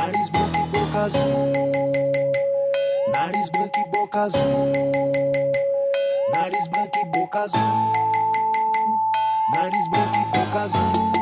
Nariz branco e boca azul. Nariz branco e boca azul. Nariz branco e boca azul. Nariz branco e boca azul.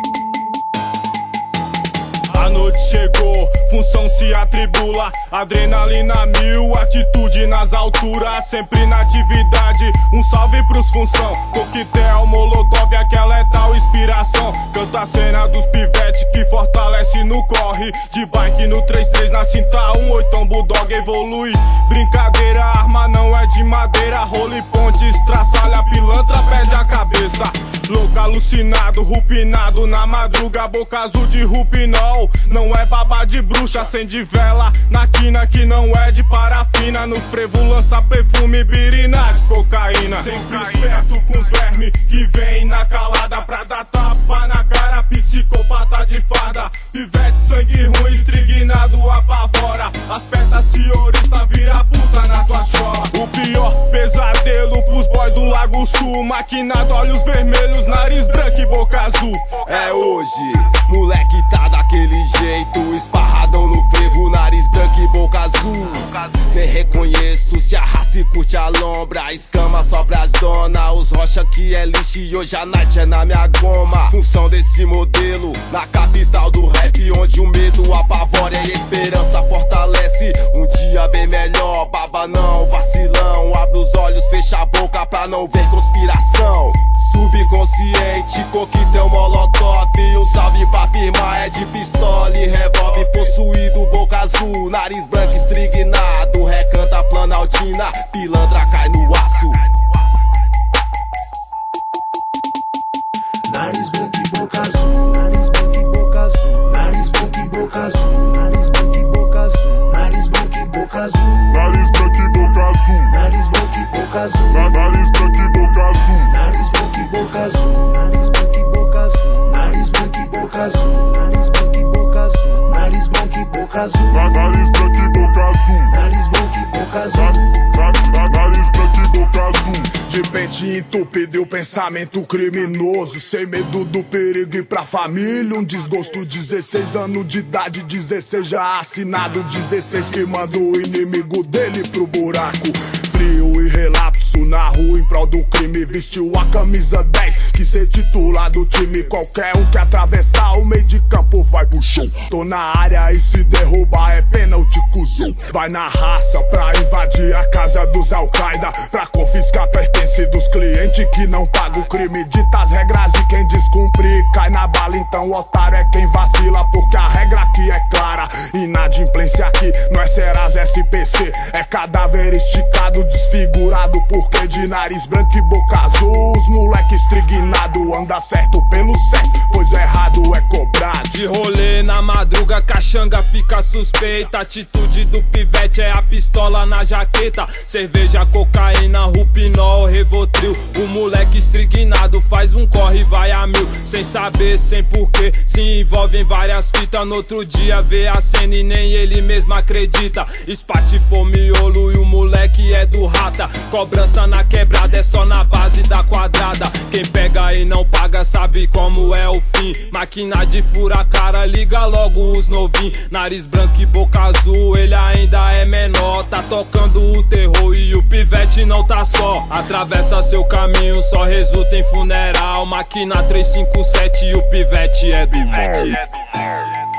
A noite chegou, função se atribula, adrenalina mil, atitude nas alturas, sempre na atividade. Um salve pros função, coquetel, molotov, aquela é tal inspiração. Canta a cena dos pivete que fortalece no corre, de bike no 33 na cinta, 18 bulldog evolui. Brincadeira, arma não é de madeira, role ponte, estraçalha, pilantra, perde a cabeça. Louco alucinado, rupinado na madruga, boca azul de rupinol. Não é baba de bruxa, acende vela na quina que não é de parafina. No frevo lança perfume, birina de cocaína. Sempre esperto com os vermes que vem na calada pra dar tapa na cara, psicopata de farda. Pivete, sangue ruim, estrignado, apavora. As petas se oriça, vira puta na sua chola. O pior pesadelo pros boys do Lago Sul, maquinado, olhos vermelhos, nariz branco e boca azul. É hoje, moleque tá daquele jeito, esparradão no frevo, nariz branco e boca azul. Nem reconheço, se arrasta e curte a lombra, escama só pras dona. Os rocha que é lixo e hoje a night é na minha goma. Função desse modelo, na capital do rap, onde o medo apavora e a esperança fortalece. Um dia bem melhor, baba não, vacilão. Abre os olhos, fecha a boca pra não ver conspiração. Subconsciente, coquetel, molotov. Um salve pra firma, é de pistola e revólver. Possuído, boca azul, nariz branco estrignado. Recanta planaltina, pilantra cai no aço. Nariz branco e boca azul. Nariz branco e boca azul. Nariz branco e boca azul. Nariz branco e boca azul. Nariz branco e boca azul. Nariz branco e boca azul. Nariz branco e boca azul. Nariz branco e boca azul. Nariz branco e boca azul. Nariz branco e boca azul. Nariz branco e boca azul. Nariz branco e boca azul. Nariz branco e boca azul. Nariz branco e boca azul. Nariz branco e boca azul. Nariz branco e boca azul. De pente entupido e o pensamento criminoso, sem medo do perigo e pra família um desgosto. 16 anos de idade, 16 já assinado, 16 que manda o inimigo dele pro buraco. Frio e relapso na rua em prol do crime, vestiu a camisa 10 que ser titular do time. Qualquer um que atravessar o meio de campo vai pro show. Tô na área e se derrubar é pênalti, cuzão. Vai na raça pra invadir a casa dos Al-Qaeda, pra confiscar pertence dos clientes que não pagam o crime. Dita as regras e quem descumprir cai na bala. Então otário é quem vacila, porque a regra aqui é clara. Inadimplência aqui não é Serasa SPC, é cadáver esticado, desfigurado. Porque de nariz branco e boca azul, os moleque estrignado anda certo pelo certo, pois errado é cobrado. De rolê na madruga, caxanga fica suspeita. Atitude do pivete é a pistola na jaqueta. Cerveja, cocaína, rupinol, revotril. O moleque estrignado faz um corre e vai a mil, sem saber, sem porquê, se envolve em várias fitas. No outro dia vê a cena e nem ele mesmo acredita. Espatifou miolo e o moleque é do rata. Cobrança na quebrada é só na base da quadrada. Quem pega e não paga sabe como é o fim. Máquina de fura cara, liga logo os novinhos. Nariz branco e boca azul, ele ainda é menor. Tá tocando o terror e o pivete não tá só. Atravessa seu caminho, só resulta em funeral. Máquina 357 e o pivete é do mal.